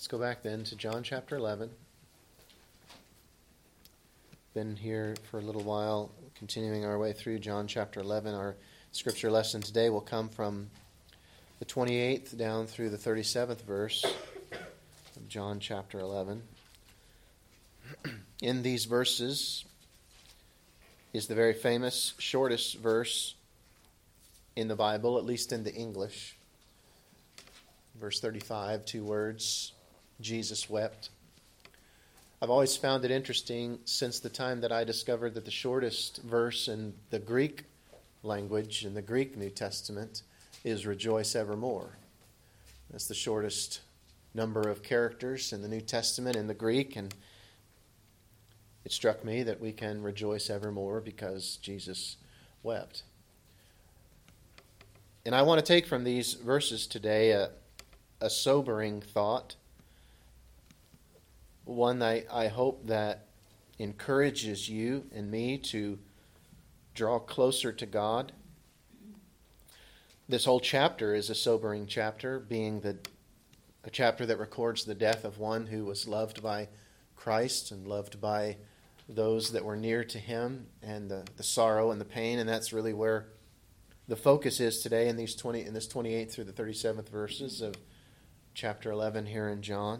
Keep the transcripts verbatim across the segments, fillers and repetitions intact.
Let's go back then to John chapter eleven. Been here for a little while, continuing our way through John chapter eleven. Our scripture lesson today will come from the twenty-eighth down through the thirty-seventh verse of John chapter eleven. In these verses is the very famous, shortest verse in the Bible, at least in the English. Verse thirty-five, two words, Jesus wept. I've always found it interesting since the time that I discovered that the shortest verse in the Greek language, in the Greek New Testament, is rejoice evermore. That's the shortest number of characters in the New Testament in the Greek, and it struck me that we can rejoice evermore because Jesus wept. And I want to take from these verses today a, a sobering thought, one I, I hope that encourages you and me to draw closer to God. This whole chapter is a sobering chapter, being the, a chapter that records the death of one who was loved by Christ and loved by those that were near to him, and the, the sorrow and the pain, and that's really where the focus is today in these twenty in this twenty-eighth through the thirty-seventh verses of chapter eleven here in John.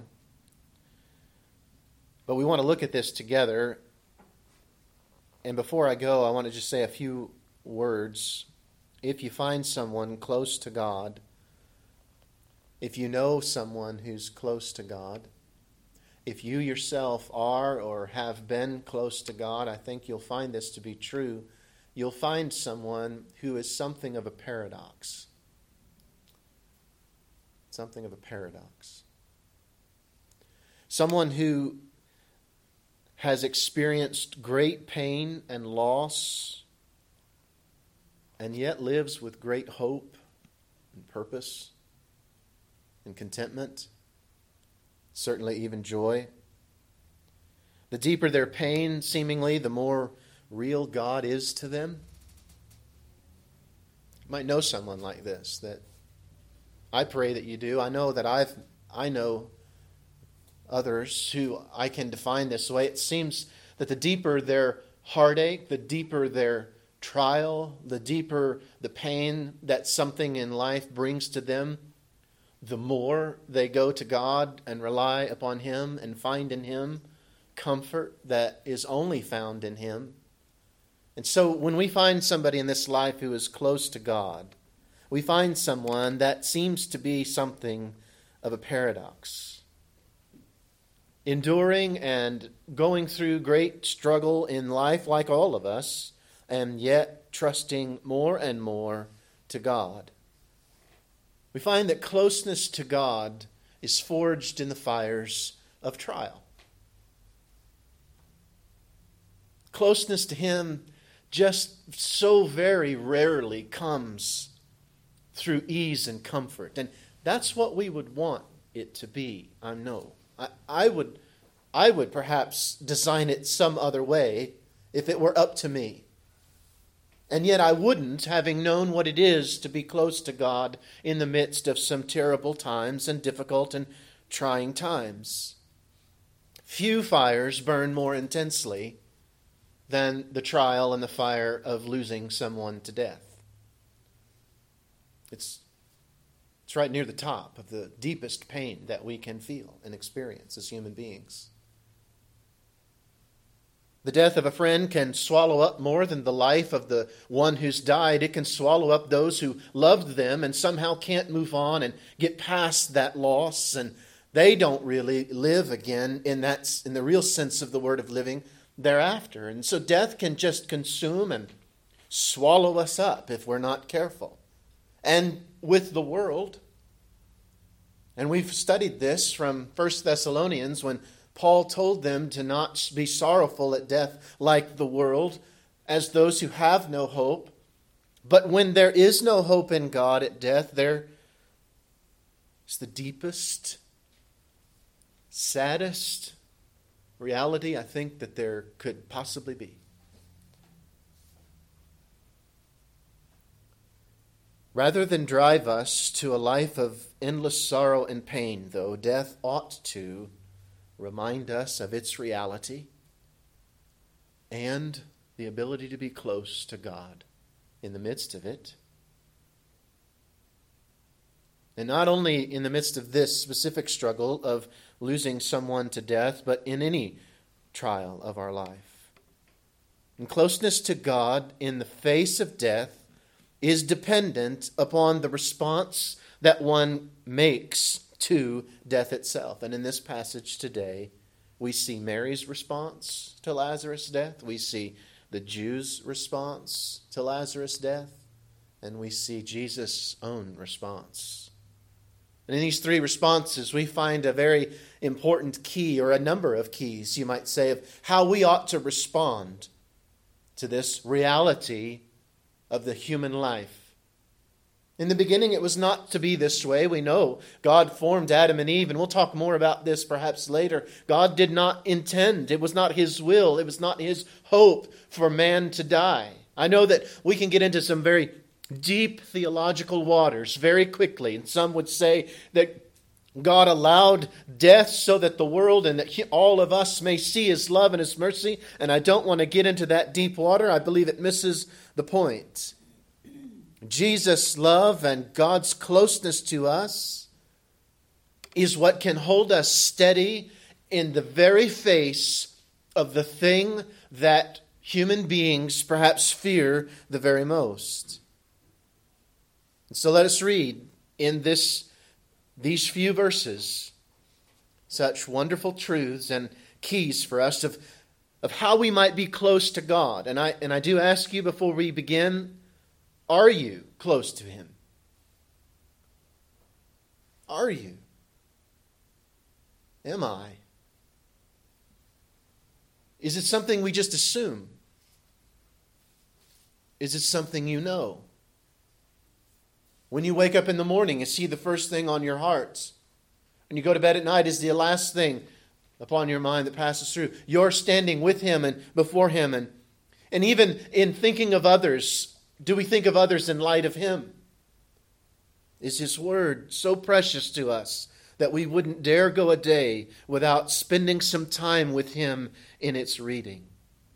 But we want to look at this together. And before I go, I want to just say a few words. If you find someone close to God, if you know someone who's close to God, if you yourself are or have been close to God, I think you'll find this to be true. You'll find someone who is something of a paradox. Something of a paradox. Someone who has experienced great pain and loss, and yet lives with great hope and purpose and contentment, certainly even joy. The deeper their pain, seemingly, the more real God is to them. You might know someone like this. That I pray that you do. I know that I've I know others who I can define this way. It seems that the deeper their heartache, the deeper their trial, the deeper the pain that something in life brings to them, the more they go to God and rely upon Him and find in Him comfort that is only found in Him. And so when we find somebody in this life who is close to God, we find someone that seems to be something of a paradox. Enduring and going through great struggle in life like all of us, and yet trusting more and more to God. We find that closeness to God is forged in the fires of trial. Closeness to Him just so very rarely comes through ease and comfort. And that's what we would want it to be, I know. I, I would I would perhaps design it some other way if it were up to me. And yet I wouldn't, having known what it is to be close to God in the midst of some terrible times and difficult and trying times. Few fires burn more intensely than the trial and the fire of losing someone to death. It's, it's right near the top of the deepest pain that we can feel and experience as human beings. The death of a friend can swallow up more than the life of the one who's died. It can swallow up those who loved them and somehow can't move on and get past that loss, and they don't really live again in that in the real sense of the word of living thereafter. And so death can just consume and swallow us up if we're not careful. And with the world, and we've studied this from First Thessalonians when Paul told them to not be sorrowful at death like the world, as those who have no hope. But when there is no hope in God at death, there is the deepest, saddest reality I think that there could possibly be. Rather than drive us to a life of endless sorrow and pain, though, death ought to remind us of its reality and the ability to be close to God in the midst of it. And not only in the midst of this specific struggle of losing someone to death, but in any trial of our life. And closeness to God in the face of death is dependent upon the response that one makes to death itself. And in this passage today, we see Mary's response to Lazarus' death. We see the Jews' response to Lazarus' death. And we see Jesus' own response. And in these three responses, we find a very important key, or a number of keys, you might say, of how we ought to respond to this reality of the human life. In the beginning, it was not to be this way. We know God formed Adam and Eve, and we'll talk more about this perhaps later. God did not intend, it was not His will, it was not His hope for man to die. I know that we can get into some very deep theological waters very quickly, and some would say that God allowed death so that the world and that he, all of us may see His love and His mercy, and I don't want to get into that deep water. I believe it misses the point. Jesus' love and God's closeness to us is what can hold us steady in the very face of the thing that human beings perhaps fear the very most. And so let us read in this these few verses such wonderful truths and keys for us of, of how we might be close to God. And I and I do ask you before we begin, are you close to Him? Are you? Am I? Is it something we just assume? Is it something you know? When you wake up in the morning, is He the first thing on your heart? When you go to bed at night, is the last thing upon your mind that passes through? You're standing with Him and before Him. And, and even in thinking of others, do we think of others in light of Him? Is His Word so precious to us that we wouldn't dare go a day without spending some time with Him in its reading?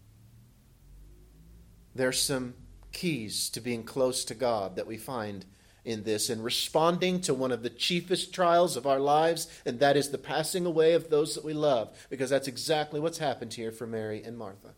There's some keys to being close to God that we find in this, and responding to one of the chiefest trials of our lives, and that is the passing away of those that we love, because that's exactly what's happened here for Mary and Martha.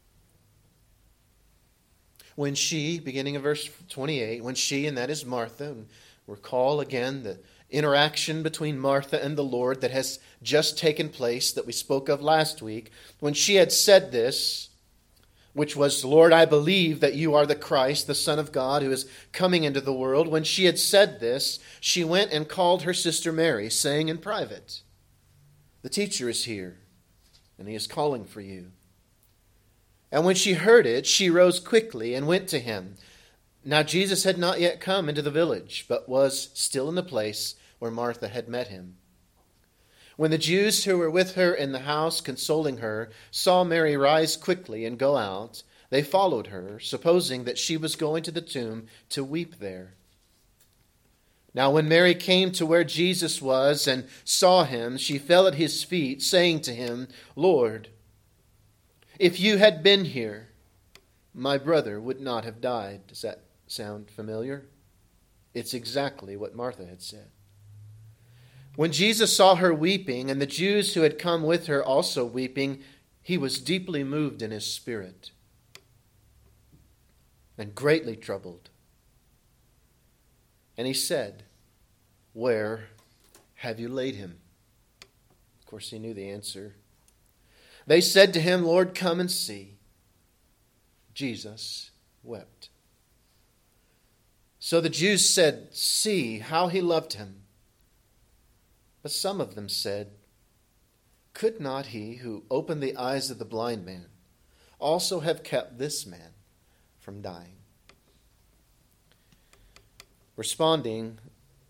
When she, beginning of verse twenty-eight, when she, and that is Martha, and recall again the interaction between Martha and the Lord that has just taken place that we spoke of last week, when she had said this, which was, Lord, I believe that you are the Christ, the Son of God, who is coming into the world. When she had said this, she went and called her sister Mary, saying in private, the teacher is here, and he is calling for you. And when she heard it, she rose quickly and went to him. Now Jesus had not yet come into the village, but was still in the place where Martha had met him. When the Jews who were with her in the house consoling her saw Mary rise quickly and go out, they followed her, supposing that she was going to the tomb to weep there. Now when Mary came to where Jesus was and saw him, she fell at his feet, saying to him, Lord, if you had been here, my brother would not have died. Does that sound familiar? It's exactly what Martha had said. When Jesus saw her weeping, and the Jews who had come with her also weeping, he was deeply moved in his spirit and greatly troubled. And he said, Where have you laid him? Of course, he knew the answer. They said to him, Lord, come and see. Jesus wept. So the Jews said, See how he loved him. But some of them said, Could not he who opened the eyes of the blind man also have kept this man from dying? Responding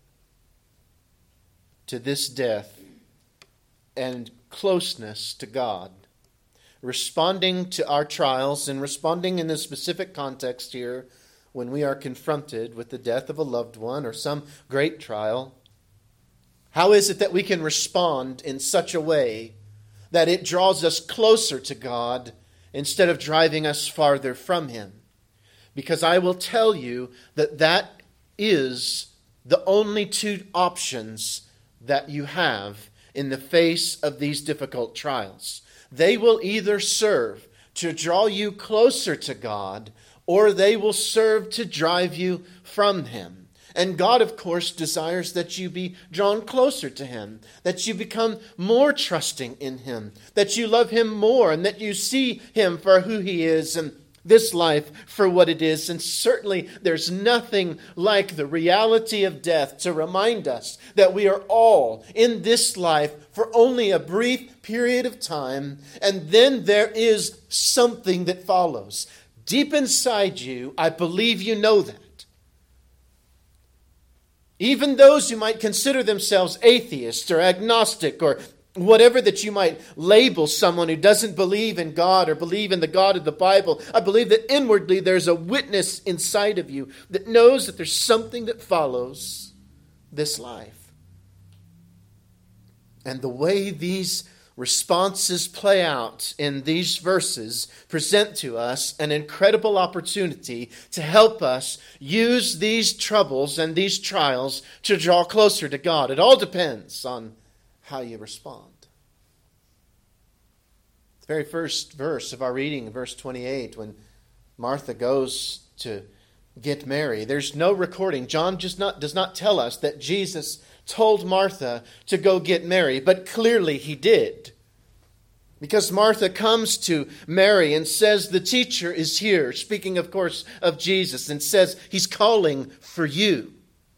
to this death and closeness to God, responding to our trials and responding in this specific context here when we are confronted with the death of a loved one or some great trial? How is it that we can respond in such a way that it draws us closer to God instead of driving us farther from Him? Because I will tell you that that is the only two options that you have in the face of these difficult trials. They will either serve to draw you closer to God, or they will serve to drive you from Him. And God, of course, desires that you be drawn closer to Him, that you become more trusting in Him, that you love Him more, and that you see Him for who He is and this life for what it is. And certainly there's nothing like the reality of death to remind us that we are all in this life for only a brief period of time, and then there is something that follows. Deep inside you, I believe you know that. Even those who might consider themselves atheists or agnostic or whatever that you might label someone who doesn't believe in God or believe in the God of the Bible, I believe that inwardly there's a witness inside of you that knows that there's something that follows this life. And the way these responses play out in these verses present to us an incredible opportunity to help us use these troubles and these trials to draw closer to God. It all depends on how you respond. The very first verse of our reading, verse twenty-eight, when Martha goes to get Mary, there's no recording. John just not, does not tell us that Jesus told Martha to go get Mary, but clearly he did. Because Martha comes to Mary and says, the teacher is here, speaking of course of Jesus, and says he's calling for you.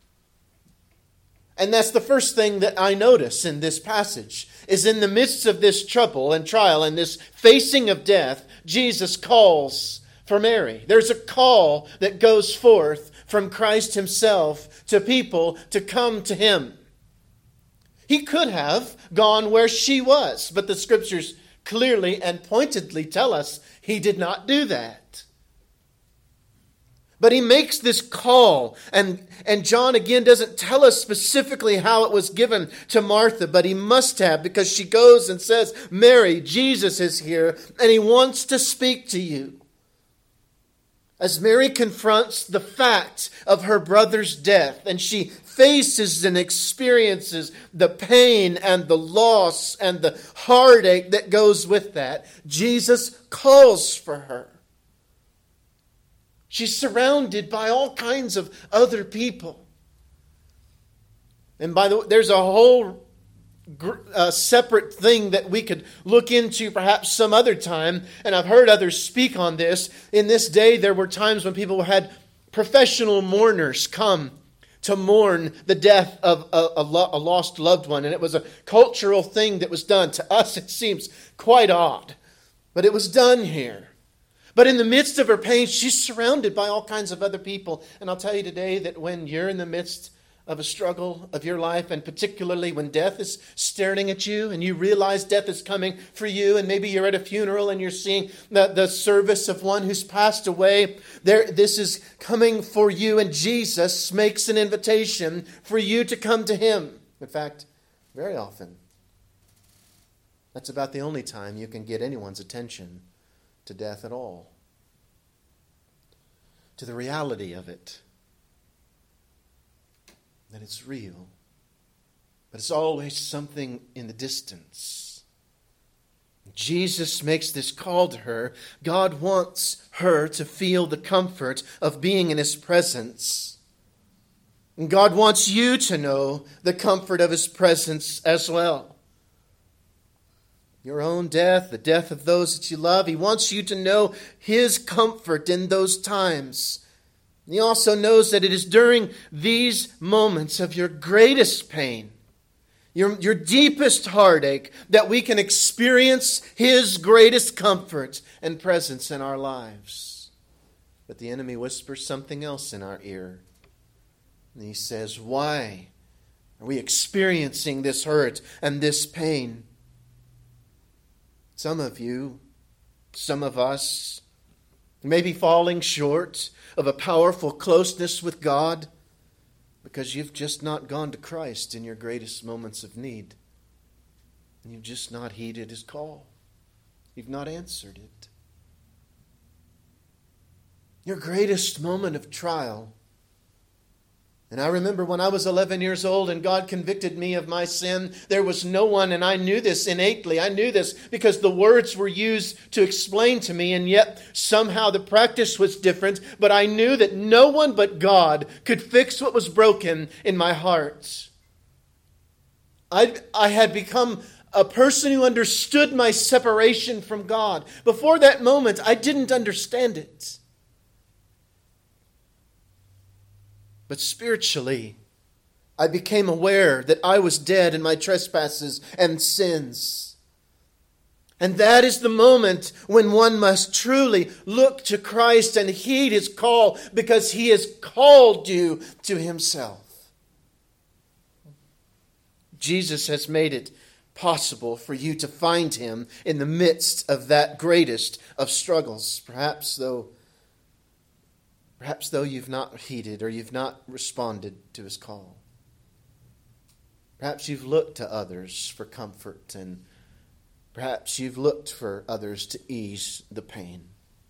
And that's the first thing that I notice in this passage, is in the midst of this trouble and trial and this facing of death, Jesus calls for Mary. There's a call that goes forth from Christ Himself to people to come to Him. He could have gone where she was, but the Scriptures clearly and pointedly tell us He did not do that. But He makes this call, and, and John again doesn't tell us specifically how it was given to Martha, but he must have, because she goes and says, Mary, Jesus is here, and He wants to speak to you. As Mary confronts the fact of her brother's death, and she faces and experiences the pain and the loss and the heartache that goes with that, Jesus calls for her. She's surrounded by all kinds of other people. And by the way, there's a whole uh, separate thing that we could look into perhaps some other time. And I've heard others speak on this. In this day, there were times when people had professional mourners come to mourn the death of a, a, a lost loved one. And it was a cultural thing that was done. To us, it seems quite odd. But it was done here. But in the midst of her pain, she's surrounded by all kinds of other people. And I'll tell you today that when you're in the midst of a struggle of your life, and particularly when death is staring at you and you realize death is coming for you, and maybe you're at a funeral and you're seeing the, the service of one who's passed away, there, this is coming for you, and Jesus makes an invitation for you to come to Him. In fact, very often, that's about the only time you can get anyone's attention to death at all, to the reality of it, that it's real, but it's always something in the distance. Jesus makes this call to her. God wants her to feel the comfort of being in His presence. And God wants you to know the comfort of His presence as well. Your own death, the death of those that you love. He wants you to know His comfort in those times. And He also knows that it is during these moments of your greatest pain, your, your deepest heartache, that we can experience His greatest comfort and presence in our lives. But the enemy whispers something else in our ear. And he says, why are we experiencing this hurt and this pain? Some of you, some of us, Maybe falling short of a powerful closeness with God because you've just not gone to Christ in your greatest moments of need. And you've just not heeded His call. You've not answered it. Your greatest moment of trial. And I remember when I was eleven years old and God convicted me of my sin, there was no one, and I knew this innately. I knew this because the words were used to explain to me, and yet somehow the practice was different. But I knew that no one but God could fix what was broken in my heart. I, I had become a person who understood my separation from God. Before that moment, I didn't understand it. But spiritually, I became aware that I was dead in my trespasses and sins. And that is the moment when one must truly look to Christ and heed His call, because He has called you to Himself. Jesus has made it possible for you to find Him in the midst of that greatest of struggles. Perhaps though Perhaps though you've not heeded or you've not responded to His call. Perhaps you've looked to others for comfort, and perhaps you've looked for others to ease the pain.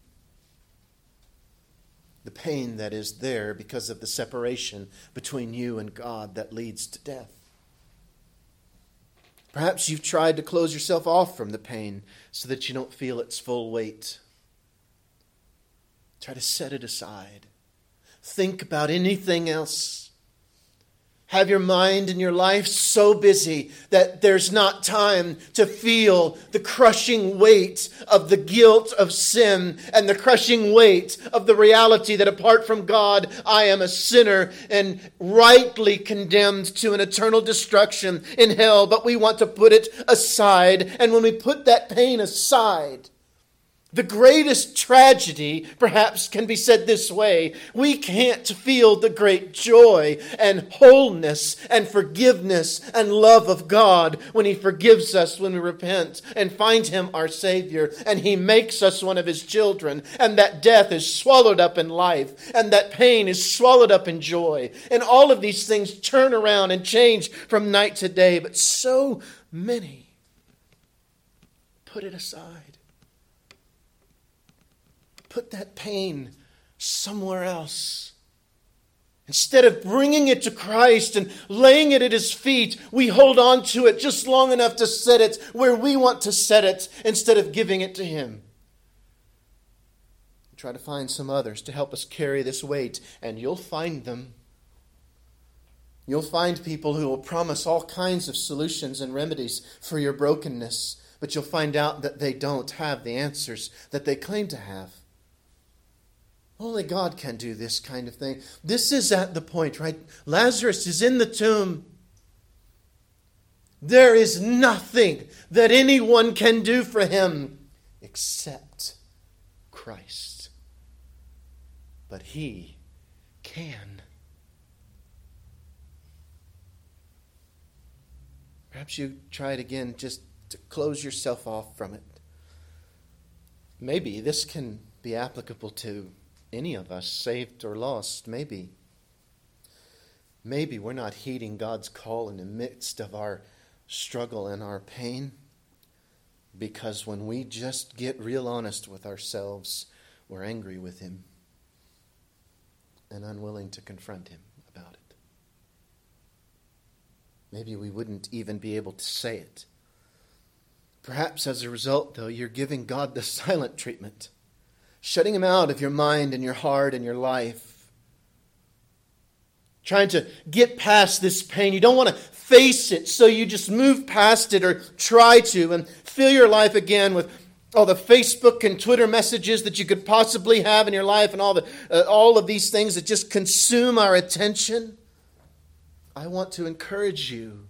The pain that is there because of the separation between you and God that leads to death. Perhaps you've tried to close yourself off from the pain so that you don't feel its full weight. Try to set it aside. Think about anything else. Have your mind and your life so busy that there's not time to feel the crushing weight of the guilt of sin and the crushing weight of the reality that apart from God, I am a sinner and rightly condemned to an eternal destruction in hell. But we want to put it aside. And when we put that pain aside, the greatest tragedy, perhaps, can be said this way: we can't feel the great joy and wholeness and forgiveness and love of God when He forgives us when we repent and find Him our Savior, and He makes us one of His children, and that death is swallowed up in life, and that pain is swallowed up in joy. And all of these things turn around and change from night to day, but so many put it aside. Put that pain somewhere else. Instead of bringing it to Christ and laying it at His feet, we hold on to it just long enough to set it where we want to set it instead of giving it to Him. Try to find some others to help us carry this weight, and you'll find them. You'll find people who will promise all kinds of solutions and remedies for your brokenness, but you'll find out that they don't have the answers that they claim to have. Only God can do this kind of thing. This is at the point, right? Lazarus is in the tomb. There is nothing that anyone can do for him except Christ. But He can. Perhaps you try it again just to close yourself off from it. Maybe this can be applicable to any of us, saved or lost. Maybe. Maybe we're not heeding God's call in the midst of our struggle and our pain, because when we just get real honest with ourselves, we're angry with Him and unwilling to confront Him about it. Maybe we wouldn't even be able to say it. Perhaps as a result, though, you're giving God the silent treatment, shutting Him out of your mind and your heart and your life. Trying to get past this pain. You don't want to face it, so you just move past it or try to and fill your life again with all the Facebook and Twitter messages that you could possibly have in your life and all the uh, all of these things that just consume our attention. I want to encourage you.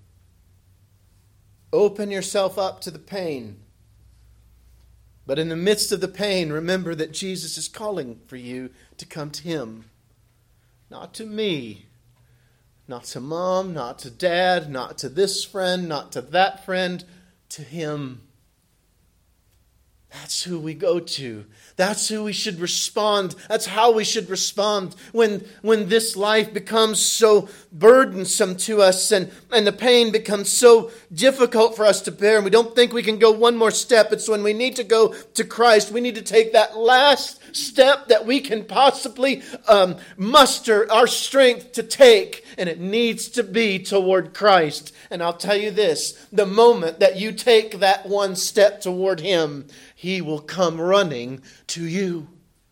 Open yourself up to the pain. But in the midst of the pain, remember that Jesus is calling for you to come to Him. Not to me. Not to Mom, not to Dad, not to this friend, not to that friend. To Him. That's who we go to. That's who we should respond. That's how we should respond when, when this life becomes so burdensome to us and, and the pain becomes so difficult for us to bear and we don't think we can go one more step. It's when we need to go to Christ. We need to take that last step that we can possibly um, muster our strength to take, and it needs to be toward Christ. And I'll tell you this, the moment that you take that one step toward Him, He will come running to you.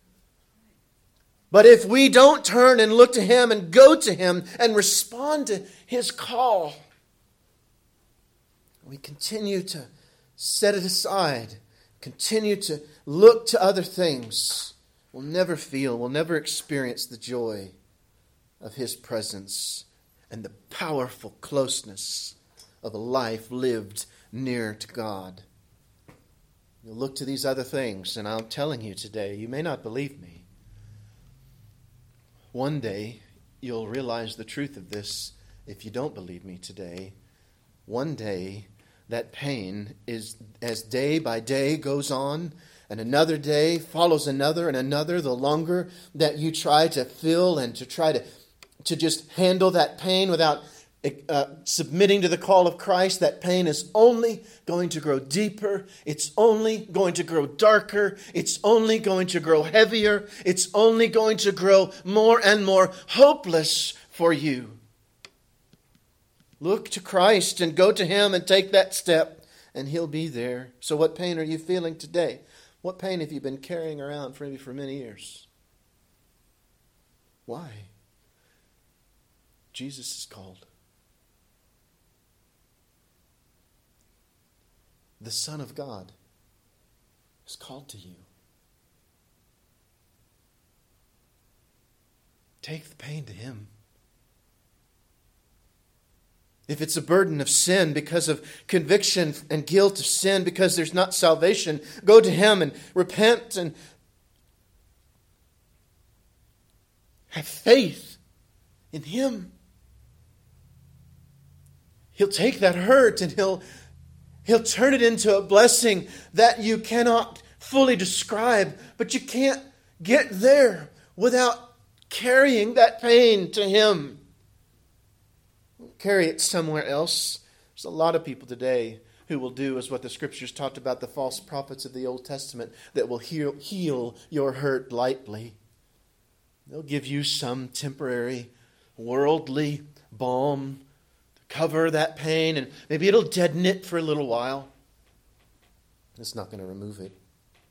But if we don't turn and look to Him and go to Him and respond to His call, we continue to set it aside, continue to look to other things, we'll never feel, we'll never experience the joy of His presence and the powerful closeness of a life lived near to God. You'll look to these other things, and I'm telling you today, you may not believe me. One day, you'll realize the truth of this if you don't believe me today. One day, that pain is, as day by day goes on, and another day follows another and another, the longer that you try to feel and to try to, to just handle that pain without uh, submitting to the call of Christ, that pain is only going to grow deeper. It's only going to grow darker. It's only going to grow heavier. It's only going to grow more and more hopeless for you. Look to Christ and go to Him and take that step, and He'll be there. So what pain are you feeling today? What pain have you been carrying around for maybe for many years? Why? Jesus is called. The Son of God is called to you. Take the pain to Him. If it's a burden of sin because of conviction and guilt of sin, because there's not salvation, go to Him and repent and have faith in Him. He'll take that hurt and He'll, he'll turn it into a blessing that you cannot fully describe, but you can't get there without carrying that pain to Him. Carry it somewhere else. There's a lot of people today who will do as what the Scriptures talked about, the false prophets of the Old Testament, that will heal, heal your hurt lightly. They'll give you some temporary worldly balm to cover that pain, and maybe it'll deaden it for a little while. It's not going to remove it.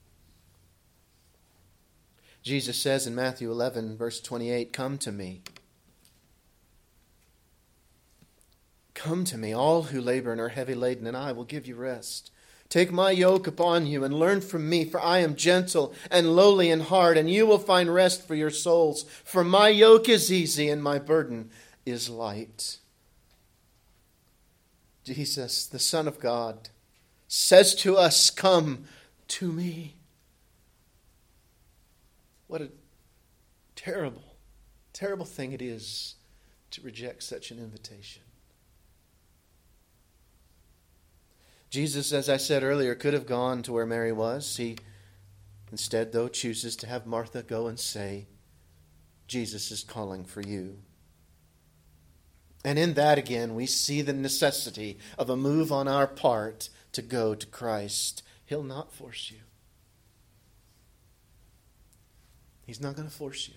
Jesus says in Matthew eleven, verse twenty-eight, "Come to me. Come to me, all who labor and are heavy laden, and I will give you rest. Take my yoke upon you and learn from me, for I am gentle and lowly in heart, and you will find rest for your souls. For my yoke is easy and my burden is light." Jesus, the Son of God, says to us, "Come to me." What a terrible, terrible thing it is to reject such an invitation. Jesus, as I said earlier, could have gone to where Mary was. He instead, though, chooses to have Martha go and say, "Jesus is calling for you." And in that, again, we see the necessity of a move on our part to go to Christ. He'll not force you. He's not going to force you.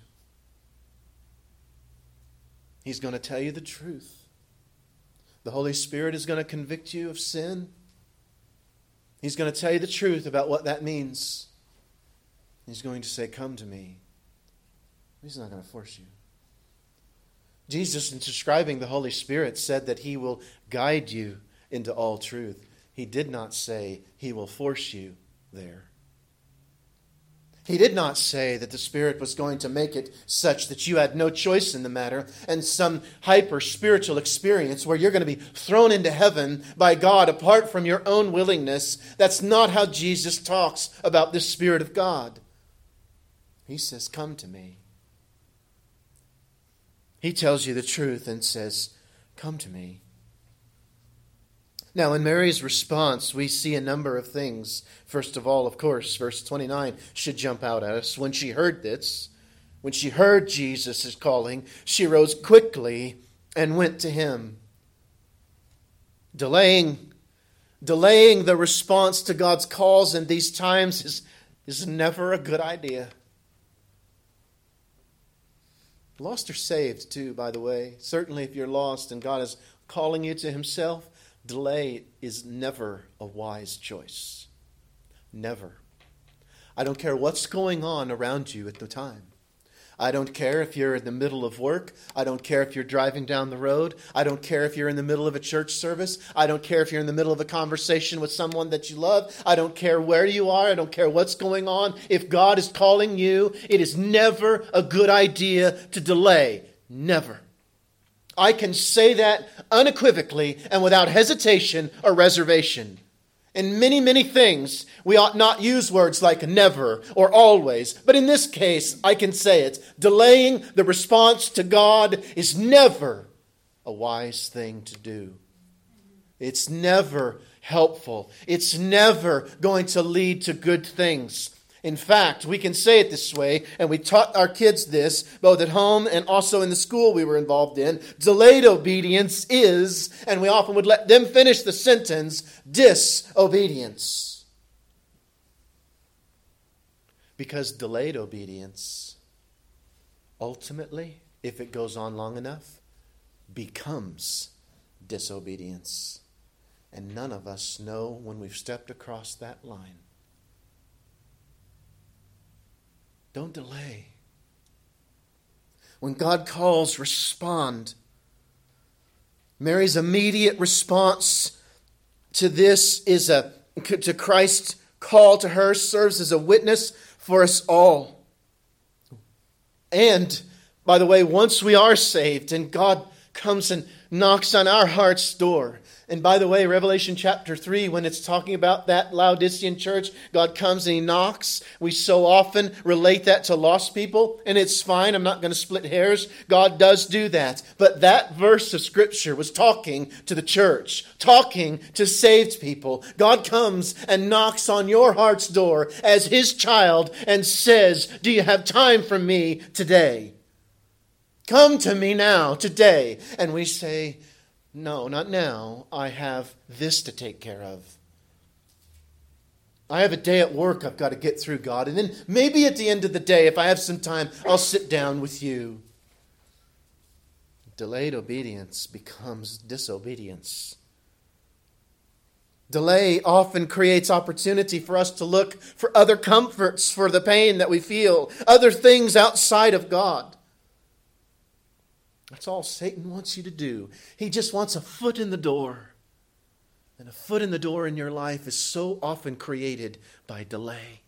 He's going to tell you the truth. The Holy Spirit is going to convict you of sin. He's going to tell you the truth about what that means. He's going to say, "Come to me." He's not going to force you. Jesus, in describing the Holy Spirit, said that He will guide you into all truth. He did not say He will force you there. He did not say that the Spirit was going to make it such that you had no choice in the matter and some hyper-spiritual experience where you're going to be thrown into heaven by God apart from your own willingness. That's not how Jesus talks about the Spirit of God. He says, "Come to me." He tells you the truth and says, "Come to me." Now, in Mary's response, we see a number of things. First of all, of course, verse twenty-nine should jump out at us. When she heard this, when she heard Jesus' calling, she rose quickly and went to him. Delaying, delaying the response to God's calls in these times is, is never a good idea. Lost or saved, too, by the way. Certainly if you're lost and God is calling you to himself, delay is never a wise choice. Never. I don't care what's going on around you at the time. I don't care if you're in the middle of work. I don't care if you're driving down the road. I don't care if you're in the middle of a church service. I don't care if you're in the middle of a conversation with someone that you love. I don't care where you are. I don't care what's going on. If God is calling you, it is never a good idea to delay. Never. I can say that unequivocally and without hesitation or reservation. In many, many things, we ought not use words like never or always. But in this case, I can say it. Delaying the response to God is never a wise thing to do. It's never helpful. It's never going to lead to good things. In fact, we can say it this way, and we taught our kids this, both at home and also in the school we were involved in. Delayed obedience is, and we often would let them finish the sentence, disobedience. Because delayed obedience, ultimately, if it goes on long enough, becomes disobedience. And none of us know when we've stepped across that line. Don't delay. When God calls, respond. Mary's immediate response to this is a to Christ's call to her serves as a witness for us all. And, by the way, once we are saved and God comes and knocks on our heart's door. And by the way, Revelation chapter three, when it's talking about that Laodicean church, God comes and he knocks. We so often relate that to lost people, and it's fine. I'm not going to split hairs. God does do that. But that verse of Scripture was talking to the church, talking to saved people. God comes and knocks on your heart's door as his child and says, do you have time for me today? Come to me now, today. And we say, no, not now. I have this to take care of. I have a day at work I've got to get through, God. And then maybe at the end of the day, if I have some time, I'll sit down with you. Delayed obedience becomes disobedience. Delay often creates opportunity for us to look for other comforts for the pain that we feel, other things outside of God. That's all Satan wants you to do. He just wants a foot in the door. And a foot in the door in your life is so often created by delay.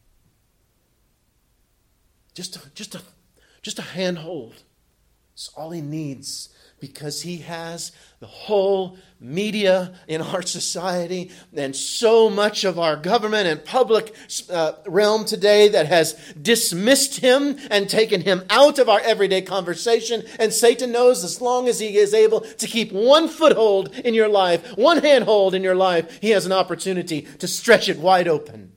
Just a, just a, just a handhold. It's all he needs, because he has the whole media in our society and so much of our government and public uh, realm today that has dismissed him and taken him out of our everyday conversation. And Satan knows as long as he is able to keep one foothold in your life, one handhold in your life, he has an opportunity to stretch it wide open.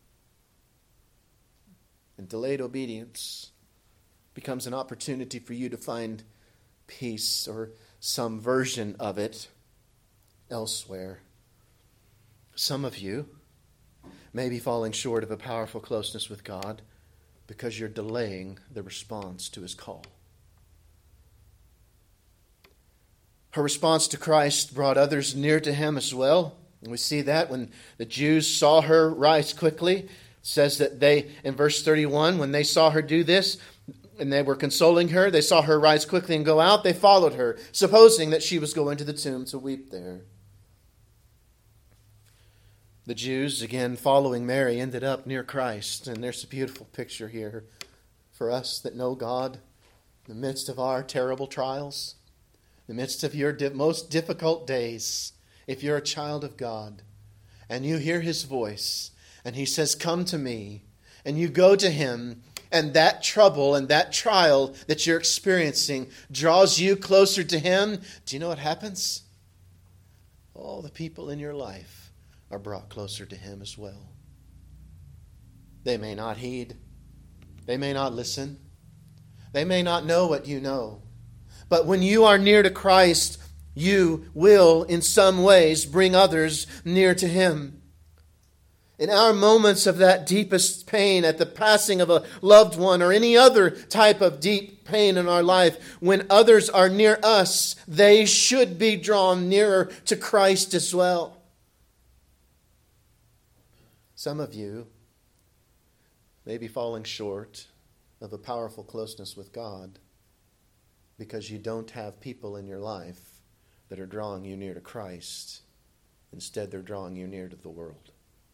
And delayed obedience becomes an opportunity for you to find peace or some version of it elsewhere. Some of you may be falling short of a powerful closeness with God because you're delaying the response to his call. Her response to Christ brought others near to him as well. And we see that when the Jews saw her rise quickly. It says that they, in verse thirty-one, when they saw her do this, and they were consoling her, they saw her rise quickly and go out, they followed her, supposing that she was going to the tomb to weep there. The Jews, again following Mary, ended up near Christ. And there's a beautiful picture here for us that know God in the midst of our terrible trials, in the midst of your di- most difficult days. If you're a child of God and you hear his voice and he says, come to me, and you go to him, and that trouble and that trial that you're experiencing draws you closer to him, do you know what happens? all the people in your life are brought closer to Him as well. They may not heed. They may not listen. They may not know what you know. But when you are near to Christ, you will, in some ways, bring others near to Him. In our moments of that deepest pain at the passing of a loved one or any other type of deep pain in our life, when others are near us, they should be drawn nearer to Christ as well. Some of you may be falling short of a powerful closeness with God because you don't have people in your life that are drawing you near to Christ. Instead, they're drawing you near to the world.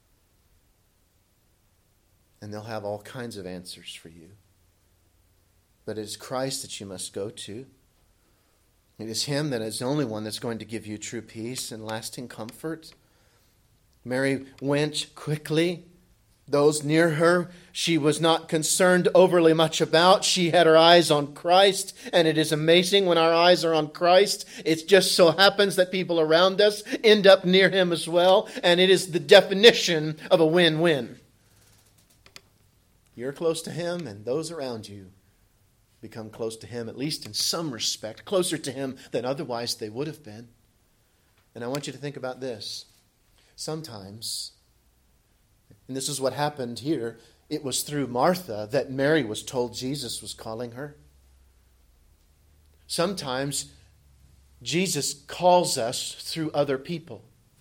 And they'll have all kinds of answers for you. But it is Christ that you must go to. It is Him that is the only one that's going to give you true peace and lasting comfort. Mary went quickly. Those near her, she was not concerned overly much about. She had her eyes on Christ. And it is amazing when our eyes are on Christ. It just so happens that people around us end up near Him as well. And it is the definition of a win-win. You're close to Him, and those around you become close to Him, at least in some respect, closer to Him than otherwise they would have been. And I want you to think about this. Sometimes, and this is what happened here, it was through Martha that Mary was told Jesus was calling her. Sometimes Jesus calls us through other people.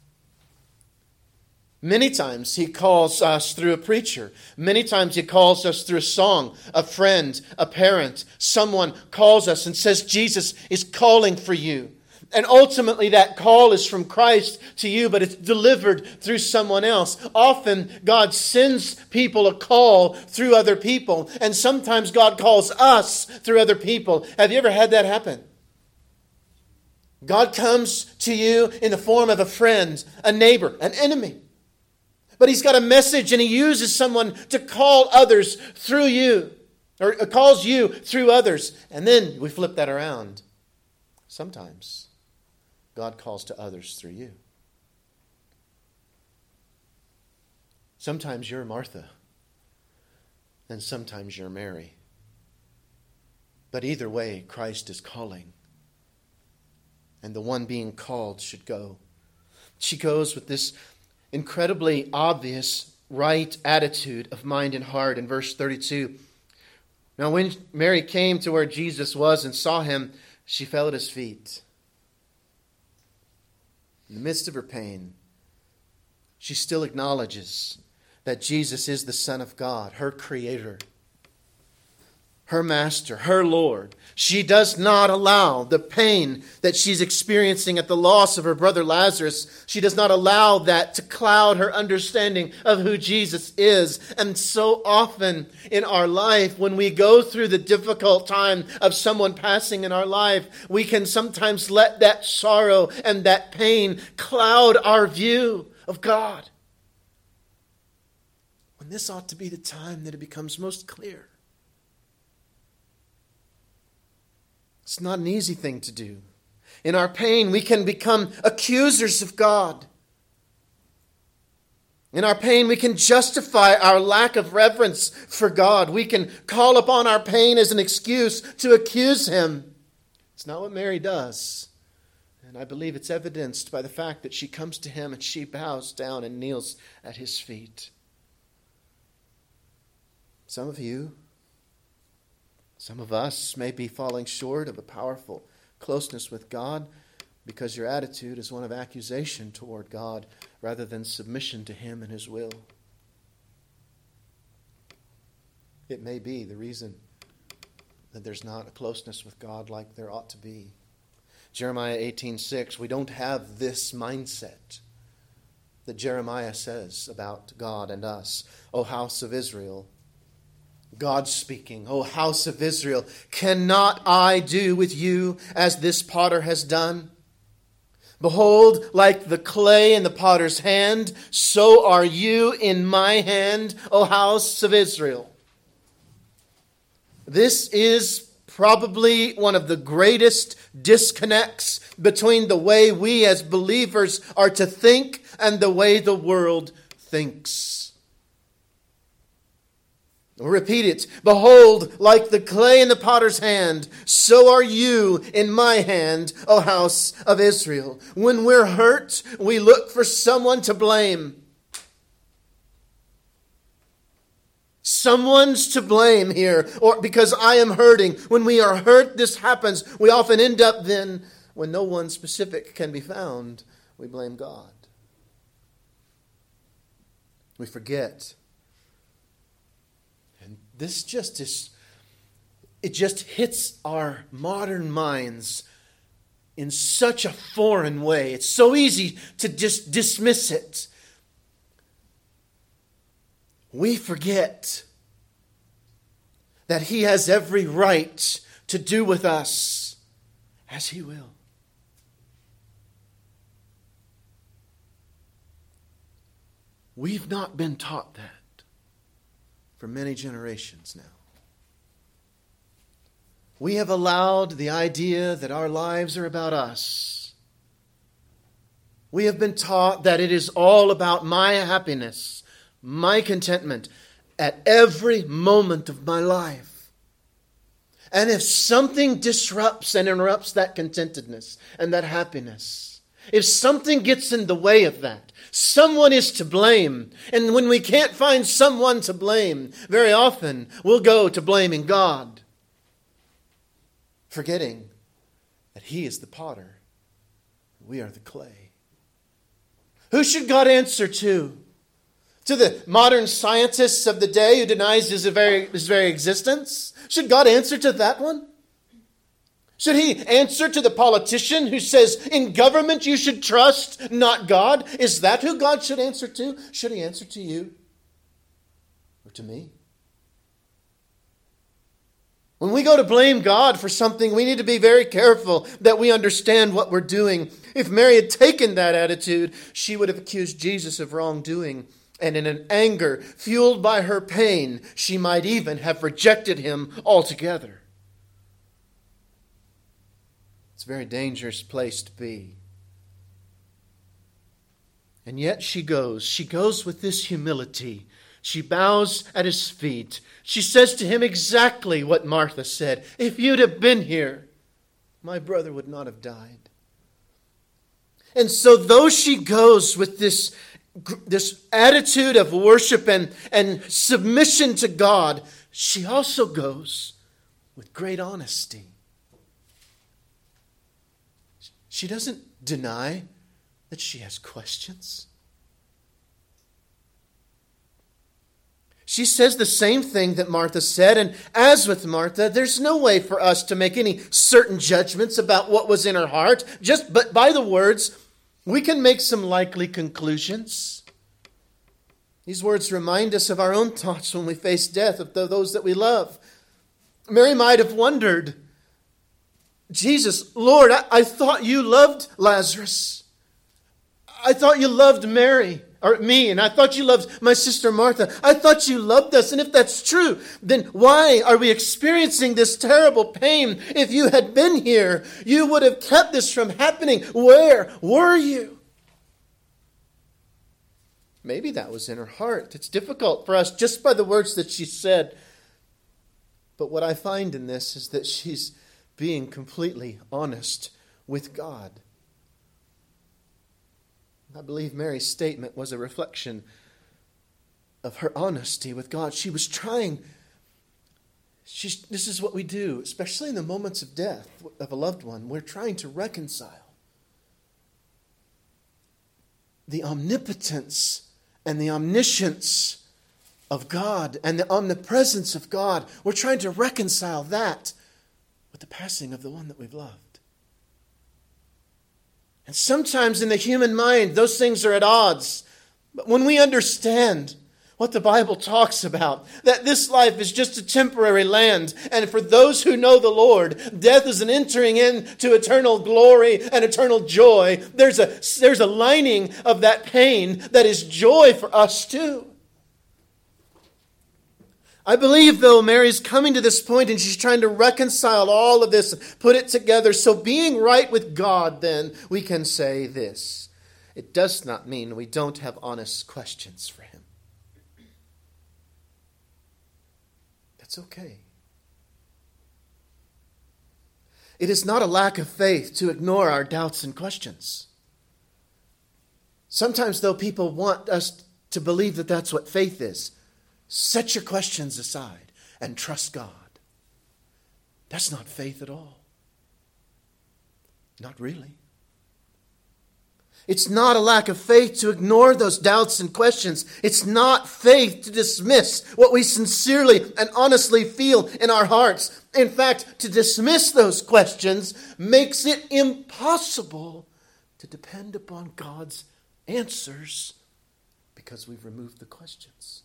Many times He calls us through a preacher. Many times He calls us through a song, a friend, a parent. Someone calls us and says, Jesus is calling for you. And ultimately that call is from Christ to you, but it's delivered through someone else. Often God sends people a call through other people. And sometimes God calls us through other people. Have you ever had that happen? God comes to you in the form of a friend, a neighbor, an enemy. But He's got a message and He uses someone to call others through you. Or calls you through others. And then we flip that around. Sometimes God calls to others through you. Sometimes you're Martha. And sometimes you're Mary. But either way, Christ is calling. And the one being called should go. She goes with this incredibly obvious right attitude of mind and heart in verse thirty-two. Now when Mary came to where Jesus was and saw Him, she fell at His feet. In the midst of her pain, she still acknowledges that Jesus is the Son of God, her Creator, her Master, her Lord. She does not allow the pain that she's experiencing at the loss of her brother Lazarus, she does not allow that to cloud her understanding of who Jesus is. And so often in our life, when we go through the difficult time of someone passing in our life, we can sometimes let that sorrow and that pain cloud our view of God. When this ought to be the time that it becomes most clear. It's not an easy thing to do. In our pain, we can become accusers of God. In our pain, we can justify our lack of reverence for God. We can call upon our pain as an excuse to accuse Him. It's not what Mary does. And I believe it's evidenced by the fact that she comes to Him and she bows down and kneels at His feet. Some of you, some of us may be falling short of a powerful closeness with God because your attitude is one of accusation toward God rather than submission to Him and His will. It may be the reason that there's not a closeness with God like there ought to be. Jeremiah eighteen six, we don't have this mindset that Jeremiah says about God and us. O house of Israel, God speaking, O house of Israel, cannot I do with you as this potter has done? Behold, like the clay in the potter's hand, so are you in my hand, O house of Israel. This is probably one of the greatest disconnects between the way we as believers are to think and the way the world thinks. Repeat it. Behold, like the clay in the potter's hand, so are you in my hand, O house of Israel. When we're hurt, we look for someone to blame. Someone's to blame here, or because I am hurting. When we are hurt, this happens. We often end up then, when no one specific can be found, we blame God. We forget. And this just is, it just hits our modern minds in such a foreign way. It's so easy to just dismiss it. We forget that He has every right to do with us as He will. We've not been taught that for many generations now. We have allowed the idea that our lives are about us. We have been taught that it is all about my happiness, my contentment at every moment of my life. And if something disrupts and interrupts that contentedness and that happiness, if something gets in the way of that, someone is to blame. And when we can't find someone to blame, very often we'll go to blaming God, forgetting that He is the potter, we are the clay. Who should God answer to? To the modern scientists of the day who denies his very, his very existence? Should God answer to that one? Should He answer to the politician who says, in government you should trust, not God? Is that who God should answer to? Should He answer to you? Or to me? When we go to blame God for something, we need to be very careful that we understand what we're doing. If Mary had taken that attitude, she would have accused Jesus of wrongdoing. And in an anger fueled by her pain, she might even have rejected Him altogether. It's a very dangerous place to be. And yet she goes. She goes with this humility. She bows at His feet. She says to Him exactly what Martha said. If you'd have been here, my brother would not have died. And so though she goes with this This attitude of worship and, and submission to God, she also goes with great honesty. She doesn't deny that she has questions. She says the same thing that Martha said, and as with Martha, there's no way for us to make any certain judgments about what was in her heart, just but by the words, we can make some likely conclusions. These words remind us of our own thoughts when we face death of those that we love. Mary might have wondered, Jesus, Lord, I, I thought you loved Lazarus. I thought you loved Mary, or me, and I thought you loved my sister Martha. I thought you loved us, and if that's true, then why are we experiencing this terrible pain? If you had been here, you would have kept this from happening. Where were you? Maybe that was in her heart. It's difficult for us just by the words that she said. But what I find in this is that she's being completely honest with God. I believe Mary's statement was a reflection of her honesty with God. She was trying, she's, this is what we do, especially in the moments of death of a loved one. We're trying to reconcile the omnipotence and the omniscience of God and the omnipresence of God. We're trying to reconcile that with the passing of the one that we've loved. And sometimes in the human mind, those things are at odds. But when we understand what the Bible talks about, that this life is just a temporary land, and for those who know the Lord, death is an entering into eternal glory and eternal joy, there's a, there's a lining of that pain that is joy for us too. I believe, though, Mary's coming to this point and she's trying to reconcile all of this, put it together. So being right with God, then, we can say this. It does not mean we don't have honest questions for Him. That's okay. It is not a lack of faith to ignore our doubts and questions. Sometimes, though, people want us to believe that that's what faith is. Set your questions aside and trust God. That's not faith at all. Not really. It's not a lack of faith to ignore those doubts and questions. It's not faith to dismiss what we sincerely and honestly feel in our hearts. In fact, to dismiss those questions makes it impossible to depend upon God's answers because we've removed the questions.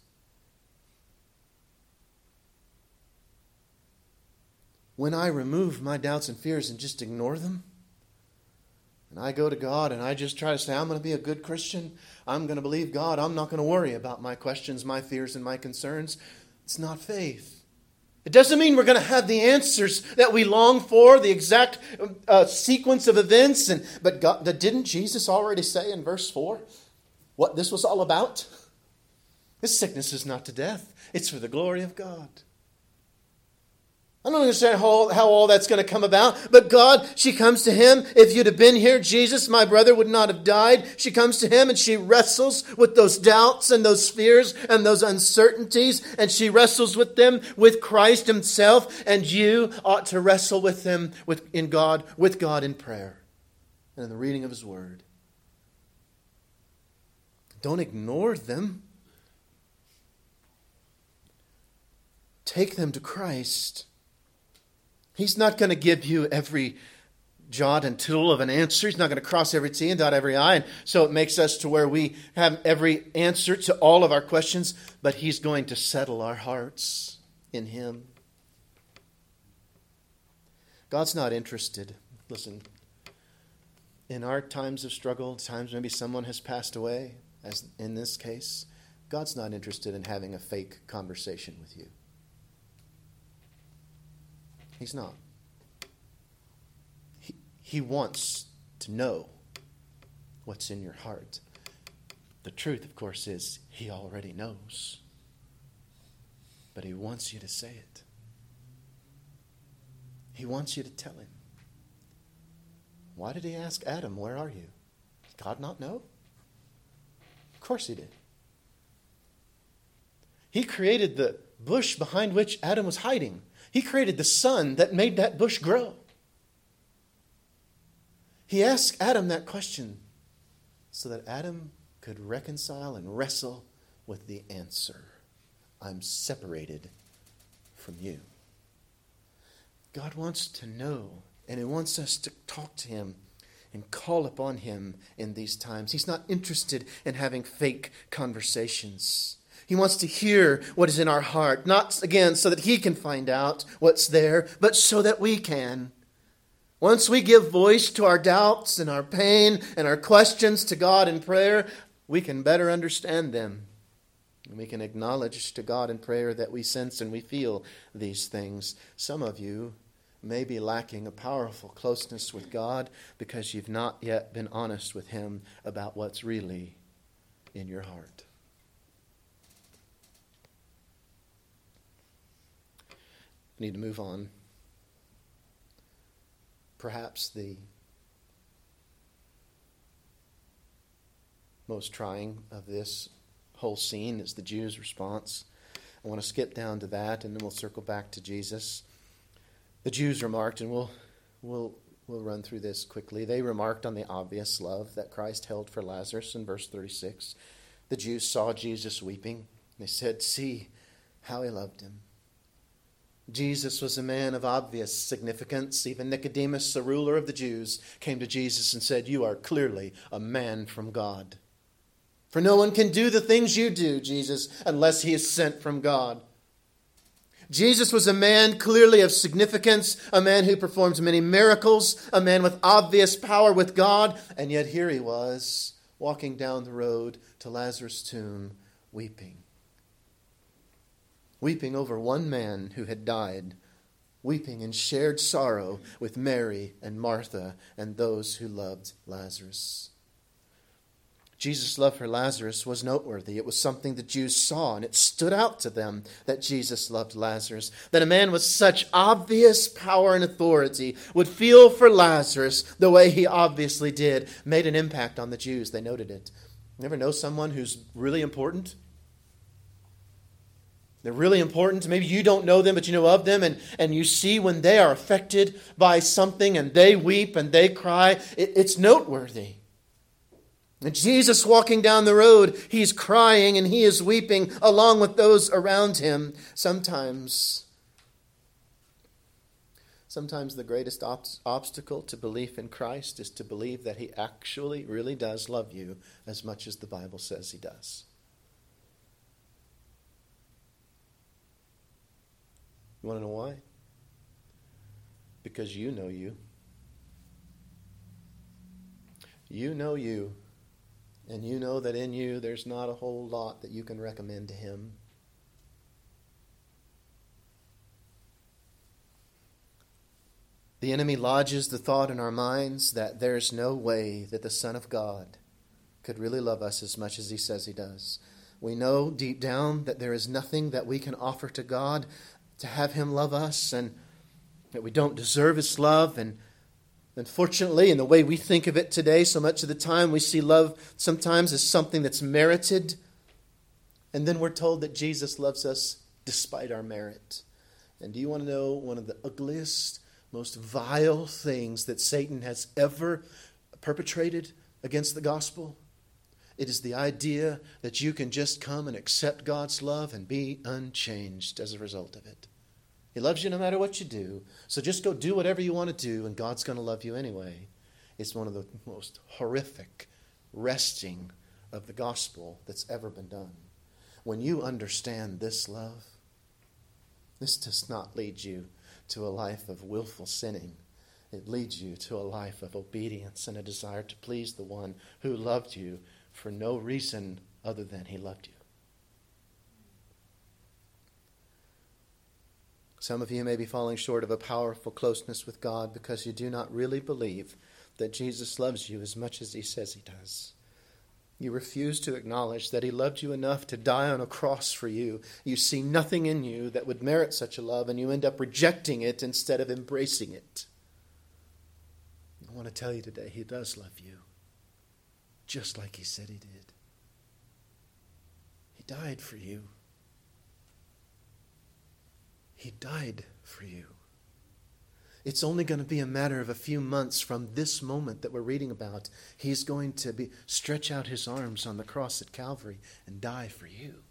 When I remove my doubts and fears and just ignore them, and I go to God and I just try to say, I'm going to be a good Christian, I'm going to believe God, I'm not going to worry about my questions, my fears, and my concerns, it's not faith. It doesn't mean we're going to have the answers that we long for, the exact uh, sequence of events. And But God, didn't Jesus already say in verse four what this was all about? This sickness is not to death. It's for the glory of God. I don't understand how, how all that's going to come about. But God, she comes to him. If you'd have been here, Jesus, my brother would not have died. She comes to him and she wrestles with those doubts and those fears and those uncertainties. And she wrestles with them with Christ himself. And you ought to wrestle with them with, in God, with God in prayer and in the reading of his word. Don't ignore them. Take them to Christ. He's not going to give you every jot and tittle of an answer. He's not going to cross every T and dot every I. And so it makes us to where we have every answer to all of our questions. But he's going to settle our hearts in him. God's not interested. Listen, in our times of struggle, times maybe someone has passed away, as in this case, God's not interested in having a fake conversation with you. He's not. He, he wants to know what's in your heart. The truth, of course, is he already knows. But he wants you to say it. He wants you to tell him. Why did he ask Adam, where are you? Did God not know? Of course he did. He created the bush behind which Adam was hiding. He created the sun that made that bush grow. He asked Adam that question so that Adam could reconcile and wrestle with the answer. I'm separated from you. God wants to know, and he wants us to talk to him and call upon him in these times. He's not interested in having fake conversations. He wants to hear what is in our heart, not, again, so that he can find out what's there, but so that we can. Once we give voice to our doubts and our pain and our questions to God in prayer, we can better understand them. And we can acknowledge to God in prayer that we sense and we feel these things. Some of you may be lacking a powerful closeness with God because you've not yet been honest with him about what's really in your heart. We need to move on. Perhaps the most trying of this whole scene is the Jews' response. I want to skip down to that, and then we'll circle back to Jesus. The Jews remarked, and we'll we'll we'll run through this quickly. They remarked on the obvious love that Christ held for Lazarus in verse thirty-six. The Jews saw Jesus weeping. They said, "See how he loved him." Jesus was a man of obvious significance. Even Nicodemus, the ruler of the Jews, came to Jesus and said, "You are clearly a man from God. For no one can do the things you do, Jesus, unless he is sent from God." Jesus was a man clearly of significance, a man who performed many miracles, a man with obvious power with God, and yet here he was, walking down the road to Lazarus' tomb, weeping. weeping over one man who had died, weeping in shared sorrow with Mary and Martha and those who loved Lazarus. Jesus' love for Lazarus was noteworthy. It was something the Jews saw, and it stood out to them that Jesus loved Lazarus. That a man with such obvious power and authority would feel for Lazarus the way he obviously did made an impact on the Jews. They noted it. You ever know someone who's really important? They're really important. Maybe you don't know them, but you know of them. And, and you see when they are affected by something and they weep and they cry, it, it's noteworthy. And Jesus walking down the road, he's crying and he is weeping along with those around him. Sometimes, sometimes the greatest ob- obstacle to belief in Christ is to believe that he actually really does love you as much as the Bible says he does. You want to know why? Because you know you. You know you. And you know that in you there's not a whole lot that you can recommend to him. The enemy lodges the thought in our minds that there's no way that the Son of God could really love us as much as he says he does. We know deep down that there is nothing that we can offer to God to have him love us, and that we don't deserve his love. And unfortunately, in the way we think of it today, so much of the time we see love sometimes as something that's merited. And then we're told that Jesus loves us despite our merit. And do you want to know one of the ugliest, most vile things that Satan has ever perpetrated against the gospel? It is the idea that you can just come and accept God's love and be unchanged as a result of it. He loves you no matter what you do. So just go do whatever you want to do and God's going to love you anyway. It's one of the most horrific wresting of the gospel that's ever been done. When you understand this love, this does not lead you to a life of willful sinning. It leads you to a life of obedience and a desire to please the one who loved you for no reason other than he loved you. Some of you may be falling short of a powerful closeness with God because you do not really believe that Jesus loves you as much as he says he does. You refuse to acknowledge that he loved you enough to die on a cross for you. You see nothing in you that would merit such a love, and you end up rejecting it instead of embracing it. I want to tell you today, he does love you, just like he said he did. He died for you. He died for you. It's only going to be a matter of a few months from this moment that we're reading about. He's going to be stretch out his arms on the cross at Calvary and die for you.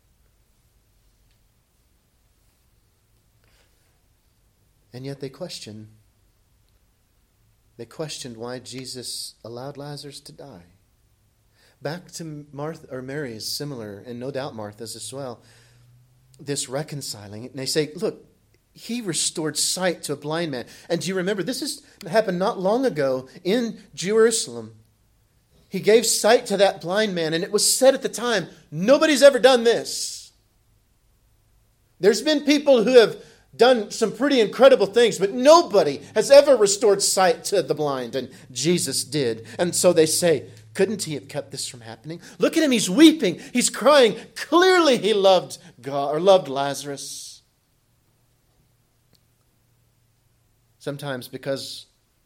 And yet they question. They questioned why Jesus allowed Lazarus to die. Back to Martha or Mary is similar, and no doubt Martha's as well. This reconciling. And they say, look, he restored sight to a blind man. And do you remember, this has happened not long ago in Jerusalem. He gave sight to that blind man, and it was said at the time, nobody's ever done this. There's been people who have done some pretty incredible things, but nobody has ever restored sight to the blind, and Jesus did. And so they say, couldn't he have kept this from happening? Look at him, he's weeping, he's crying. Clearly he loved God or loved Lazarus. Sometimes, because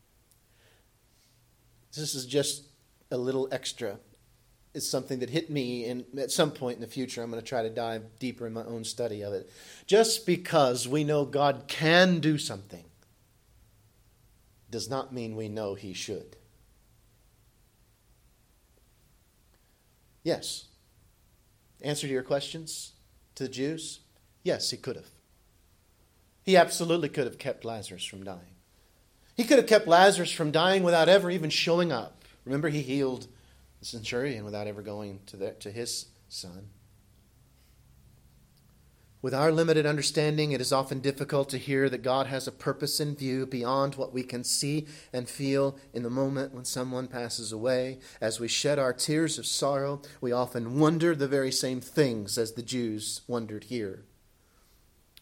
this is just a little extra, it's something that hit me, and at some point in the future I'm going to try to dive deeper in my own study of it. Just because we know God can do something does not mean we know he should. Yes. Answer to your questions to the Jews? Yes, he could have. He absolutely could have kept Lazarus from dying. He could have kept Lazarus from dying without ever even showing up. Remember, he healed the centurion without ever going to, the, to his son. With our limited understanding, it is often difficult to hear that God has a purpose in view beyond what we can see and feel in the moment when someone passes away. As we shed our tears of sorrow, we often wonder the very same things as the Jews wondered here.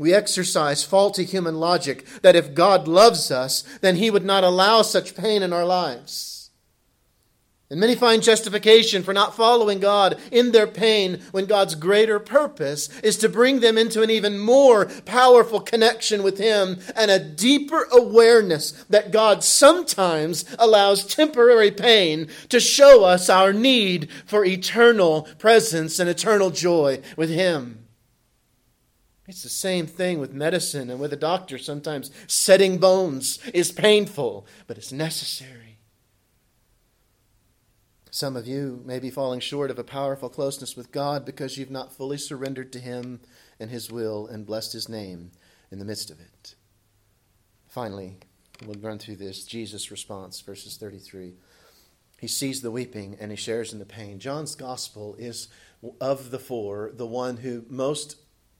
We exercise faulty human logic that if God loves us, then He would not allow such pain in our lives. And many find justification for not following God in their pain when God's greater purpose is to bring them into an even more powerful connection with Him and a deeper awareness that God sometimes allows temporary pain to show us our need for eternal presence and eternal joy with Him. It's the same thing with medicine and with a doctor. Sometimes setting bones is painful, but it's necessary. Some of you may be falling short of a powerful closeness with God because you've not fully surrendered to Him and His will and blessed His name in the midst of it. Finally, we'll run through this. Jesus' response, verses thirty-three. He sees the weeping and He shares in the pain. John's gospel is, of the four, the one who most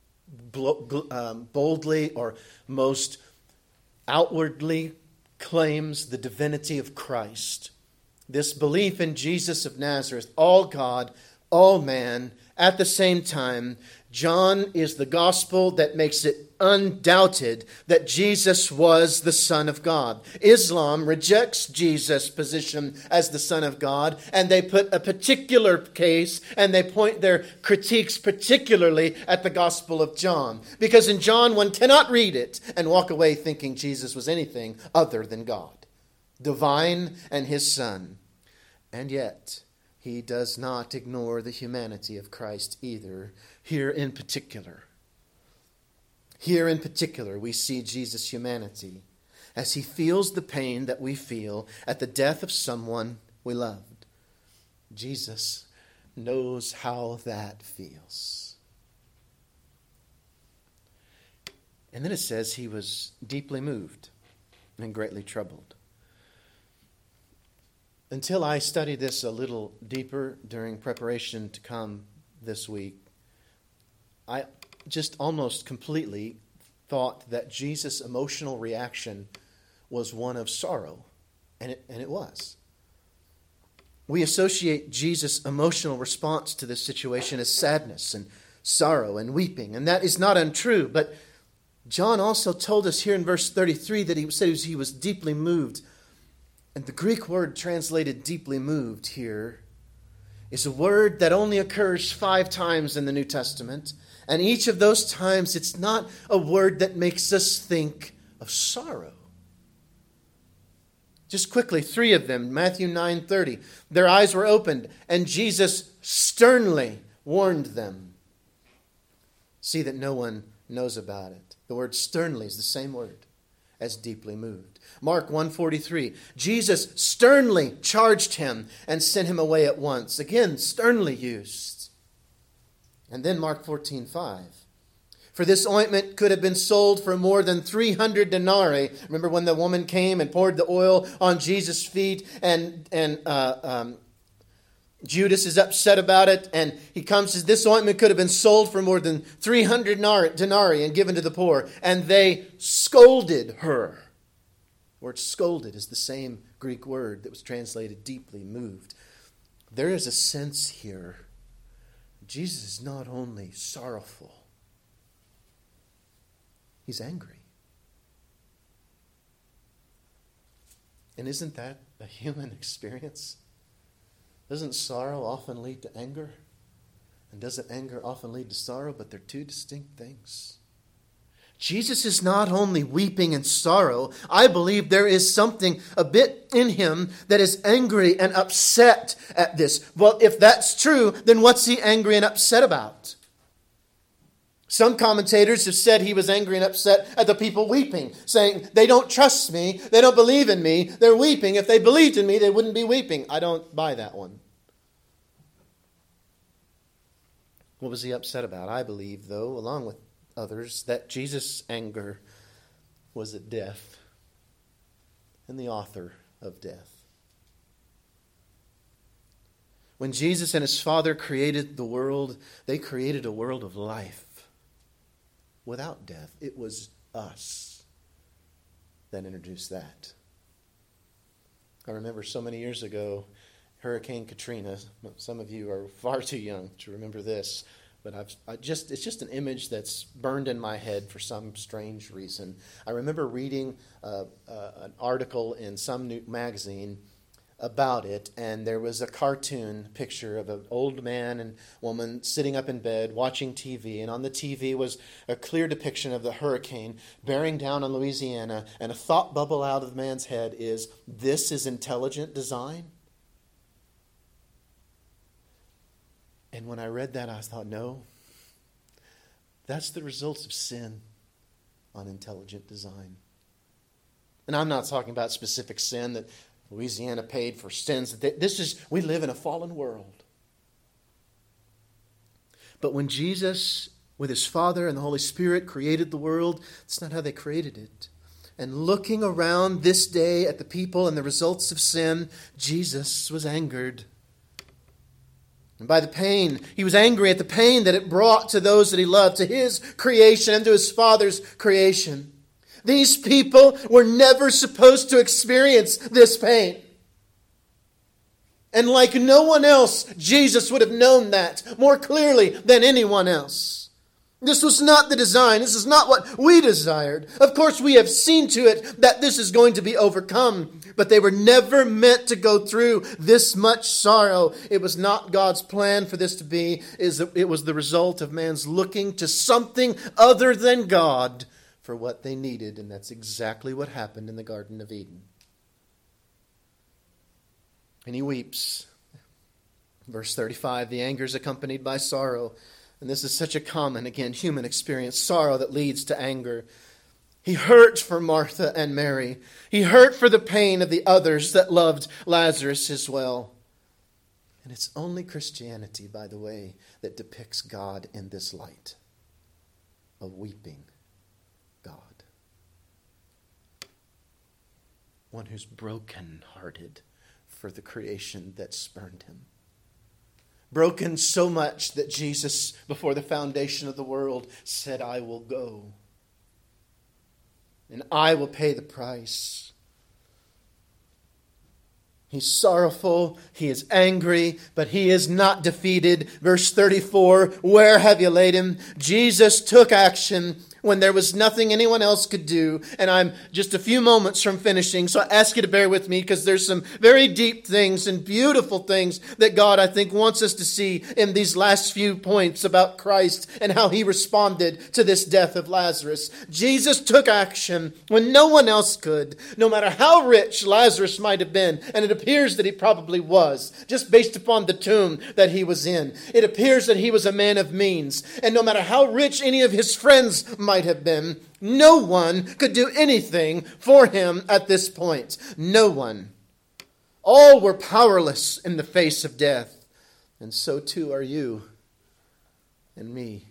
boldly or most outwardly claims the divinity of Christ. This belief in Jesus of Nazareth, all God, all man, at the same time, John is the gospel that makes it undoubted that Jesus was the Son of God. Islam rejects Jesus' position as the Son of God, and they put a particular case, and they point their critiques particularly at the Gospel of John. Because in John, one cannot read it and walk away thinking Jesus was anything other than God, divine and His Son. And yet, he does not ignore the humanity of Christ either, here in particular. Here in particular, we see Jesus' humanity as He feels the pain that we feel at the death of someone we loved. Jesus knows how that feels. And then it says He was deeply moved and greatly troubled. Until I studied this a little deeper during preparation to come this week, I just almost completely thought that Jesus' emotional reaction was one of sorrow, and it, and it was. We associate Jesus' emotional response to this situation as sadness and sorrow and weeping, and that is not untrue, but John also told us here in verse thirty-three that he said he was deeply moved. And the Greek word translated deeply moved here is a word that only occurs five times in the New Testament. And each of those times, it's not a word that makes us think of sorrow. Just quickly, three of them. Matthew nine thirty. Their eyes were opened, and Jesus sternly warned them. See that no one knows about it. The word sternly is the same word as deeply moved. Mark one forty-three. Jesus sternly charged him and sent him away at once. Again, sternly used. And then Mark fourteen five. For this ointment could have been sold for more than three hundred denarii. Remember when the woman came and poured the oil on Jesus' feet, and and uh, um, Judas is upset about it, and he comes and says, this ointment could have been sold for more than three hundred denarii and given to the poor. And they scolded her. The word scolded is the same Greek word that was translated deeply moved. There is a sense here. Jesus is not only sorrowful, He's angry. And isn't that a human experience? Doesn't sorrow often lead to anger? And doesn't anger often lead to sorrow? But they're two distinct things. Jesus is not only weeping in sorrow. I believe there is something a bit in Him that is angry and upset at this. Well, if that's true, then what's He angry and upset about? Some commentators have said He was angry and upset at the people weeping, saying, they don't trust me, they don't believe in me, they're weeping. If they believed in me, they wouldn't be weeping. I don't buy that one. What was He upset about? I believe, though, along with others, that Jesus' anger was at death and the author of death. When Jesus and His Father created the world, they created a world of life without death. It was us that introduced that. I remember so many years ago, Hurricane Katrina. Some of you are far too young to remember this. but I've I just it's just an image that's burned in my head for some strange reason. I remember reading uh, uh, an article in some new magazine about it, and there was a cartoon picture of an old man and woman sitting up in bed watching T V, and on the T V was a clear depiction of the hurricane bearing down on Louisiana, and a thought bubble out of the man's head is, "This is intelligent design?" And when I read that, I thought, no, that's the results of sin on intelligent design. And I'm not talking about specific sin that Louisiana paid for sins. This is, we live in a fallen world. But when Jesus, with his Father and the Holy Spirit, created the world, that's not how they created it. And looking around this day at the people and the results of sin, Jesus was angered. And by the pain, he was angry at the pain that it brought to those that he loved, to his creation and to his Father's creation. These people were never supposed to experience this pain. And like no one else, Jesus would have known that more clearly than anyone else. This was not the design. This is not what we desired. Of course, we have seen to it that this is going to be overcome. But they were never meant to go through this much sorrow. It was not God's plan for this to be. It was the result of man's looking to something other than God for what they needed. And that's exactly what happened in the Garden of Eden. And he weeps. Verse thirty-five, the anger is accompanied by sorrow. And this is such a common, again, human experience, sorrow that leads to anger. He hurt for Martha and Mary. He hurt for the pain of the others that loved Lazarus as well. And it's only Christianity, by the way, that depicts God in this light, a weeping God. One who's broken-hearted for the creation that spurned him. Broken so much that Jesus, before the foundation of the world, said, "I will go. And I will pay the price." He's sorrowful, he is angry, but he is not defeated. Verse thirty-four, where have you laid him? Jesus took action when there was nothing anyone else could do. And I'm just a few moments from finishing, so I ask you to bear with me because there's some very deep things and beautiful things that God, I think, wants us to see in these last few points about Christ and how he responded to this death of Lazarus. Jesus took action when no one else could, no matter how rich Lazarus might have been, and it appears that he probably was, just based upon the tomb that he was in. It appears that he was a man of means, and no matter how rich any of his friends might might have been, no one could do anything for him at this point. No one. All were powerless in the face of death. And so too are you and me.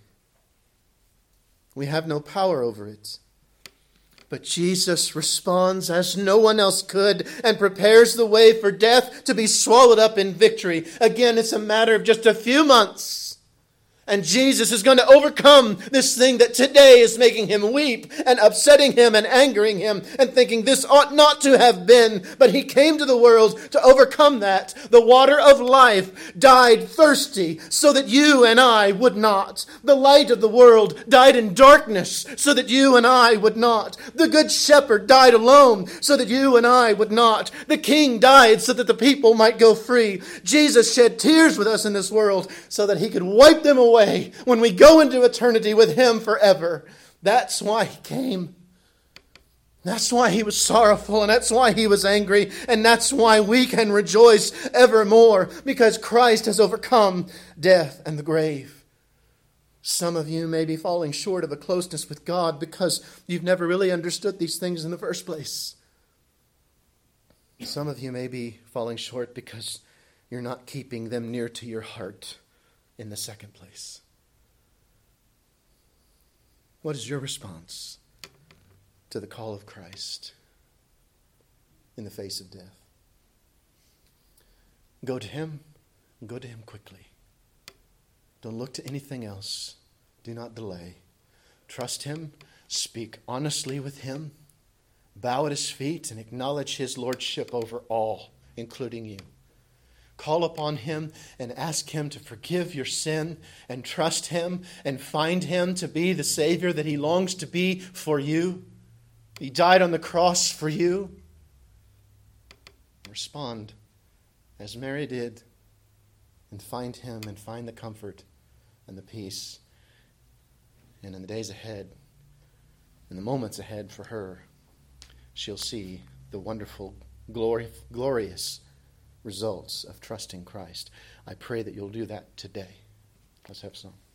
We have no power over it. But Jesus responds as no one else could and prepares the way for death to be swallowed up in victory. Again, it's a matter of just a few months. And Jesus is going to overcome this thing that today is making him weep and upsetting him and angering him and thinking this ought not to have been. But he came to the world to overcome that. The water of life died thirsty so that you and I would not. The light of the world died in darkness so that you and I would not. The good shepherd died alone so that you and I would not. The king died so that the people might go free. Jesus shed tears with us in this world so that he could wipe them away when we go into eternity with him forever. That's why he came. That's why he was sorrowful, and that's why he was angry, and that's why we can rejoice evermore, because Christ has overcome death and the grave. Some of you may be falling short of a closeness with God because you've never really understood these things in the first place. Some of you may be falling short because you're not keeping them near to your heart in the second place. What is your response to the call of Christ in the face of death? Go to him. Go to him quickly. Don't look to anything else. Do not delay. Trust him. Speak honestly with him. Bow at his feet and acknowledge his lordship over all, including you. call upon Him and ask Him to forgive your sin and trust Him and find Him to be the Savior that He longs to be for you. He died on the cross for you. Respond as Mary did and find Him and find the comfort and the peace. And in the days ahead, in the moments ahead for her, she'll see the wonderful, glory, glorious results of trusting Christ. I pray that you'll do that today. Let's have some.